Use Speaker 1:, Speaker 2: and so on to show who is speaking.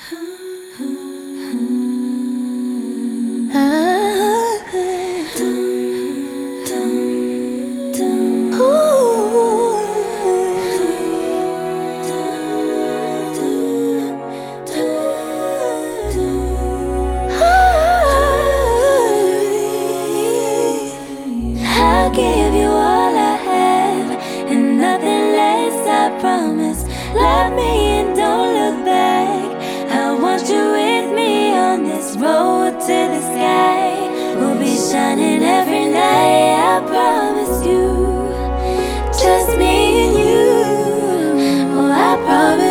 Speaker 1: I'll give you all I have and nothing less, I promise. Love me and don't look back. I want you with me on this road to the sky. We'll be shining every night, I promise you. Just me and you. Oh, I promise.